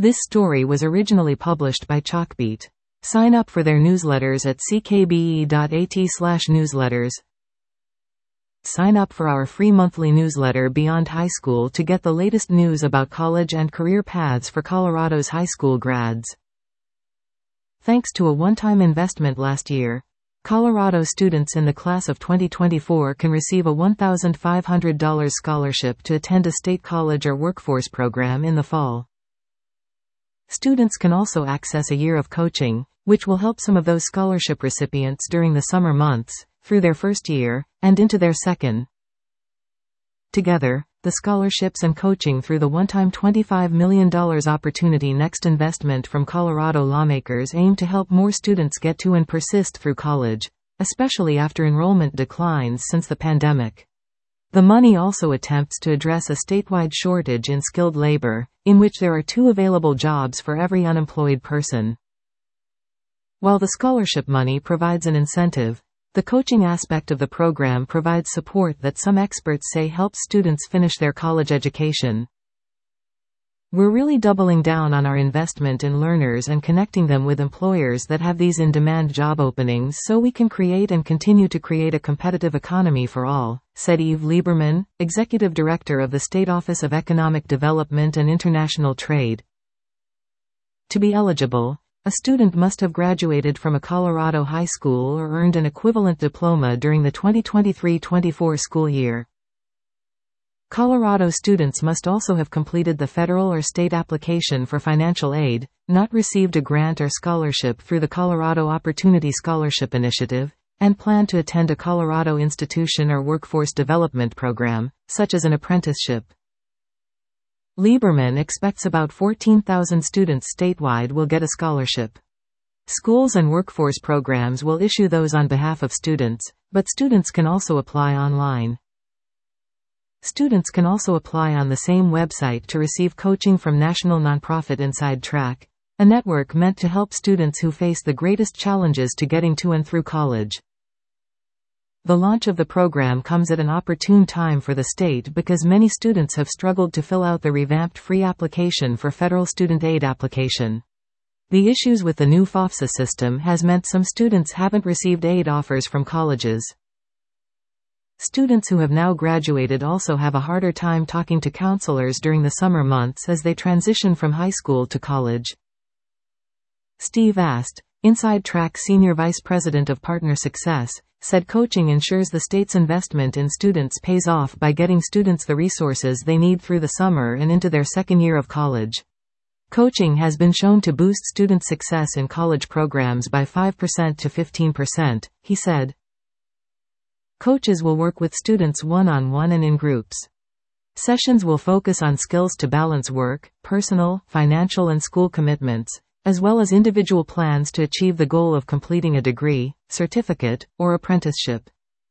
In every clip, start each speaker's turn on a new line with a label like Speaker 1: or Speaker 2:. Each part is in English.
Speaker 1: This story was originally published by Chalkbeat. Sign up for their newsletters at ckbe.at/newsletters. Sign up for our free monthly newsletter Beyond High School to get the latest news about college and career paths for Colorado's high school grads. Thanks to a one-time investment last year, Colorado students in the class of 2024 can receive a $1,500 scholarship to attend a state college or workforce program in the fall. Students can also access a year of coaching, which will help some of those scholarship recipients during the summer months, through their first year, and into their second. Together, the scholarships and coaching through the one-time $25 million Opportunity Next investment from Colorado lawmakers aim to help more students get to and persist through college, especially after enrollment declines since the pandemic. The money also attempts to address a statewide shortage in skilled labor, in which there are 2 available jobs for every unemployed person. While the scholarship money provides an incentive, the coaching aspect of the program provides support that some experts say helps students finish their college education. We're really doubling down on our investment in learners and connecting them with employers that have these in-demand job openings so we can create and continue to create a competitive economy for all, said Eve Lieberman, Executive Director of the State Office of Economic Development and International Trade. To be eligible, a student must have graduated from a Colorado high school or earned an equivalent diploma during the 2023-24 school year. Colorado students must also have completed the federal or state application for financial aid, not received a grant or scholarship through the Colorado Opportunity Scholarship Initiative, and plan to attend a Colorado institution or workforce development program, such as an apprenticeship. Lieberman expects about 14,000 students statewide will get a scholarship. Schools and workforce programs will issue those on behalf of students, but students can also apply online. Students can also apply on the same website to receive coaching from national nonprofit Inside Track, a network meant to help students who face the greatest challenges to getting to and through college. The launch of the program comes at an opportune time for the state because many students have struggled to fill out the revamped free application for federal student aid application. The issues with the new FOFSA system has meant some students haven't received aid offers from colleges. Students who have now graduated also have a harder time talking to counselors during the summer months as they transition from high school to college. Steve Ast, Inside Track Senior Vice President of Partner Success, said coaching ensures the state's investment in students pays off by getting students the resources they need through the summer and into their second year of college. Coaching has been shown to boost student success in college programs by 5% to 15%, he said. Coaches will work with students one-on-one and in groups. Sessions will focus on skills to balance work, personal, financial and school commitments, as well as individual plans to achieve the goal of completing a degree, certificate, or apprenticeship.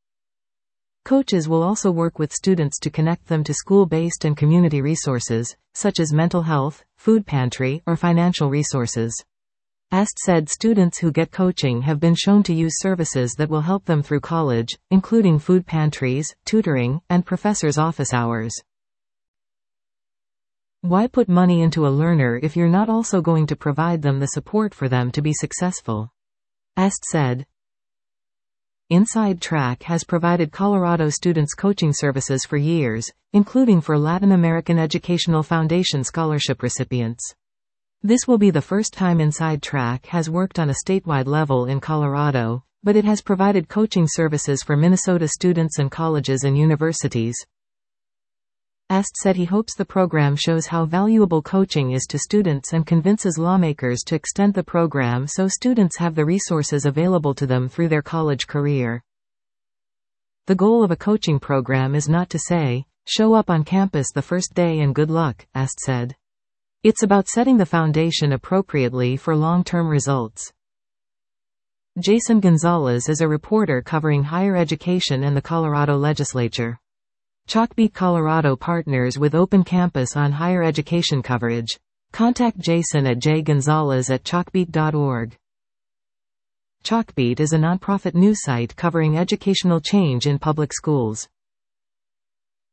Speaker 1: Coaches will also work with students to connect them to school-based and community resources, such as mental health, food pantry, or financial resources. Ast said students who get coaching have been shown to use services that will help them through college, including food pantries, tutoring, and professors' office hours. Why put money into a learner if you're not also going to provide them the support for them to be successful? Ast said. Inside Track has provided Colorado students coaching services for years, including for Latin American Educational Foundation scholarship recipients. This will be the first time Inside Track has worked on a statewide level in Colorado, but it has provided coaching services for Minnesota students and colleges and universities. Ast said he hopes the program shows how valuable coaching is to students and convinces lawmakers to extend the program so students have the resources available to them through their college career. The goal of a coaching program is not to say, show up on campus the first day and good luck, Ast said. It's about setting the foundation appropriately for long-term results. Jason Gonzalez is a reporter covering higher education and the Colorado legislature. Chalkbeat Colorado partners with Open Campus on higher education coverage. Contact Jason at jgonzalez@chalkbeat.org. Chalkbeat is a nonprofit news site covering educational change in public schools.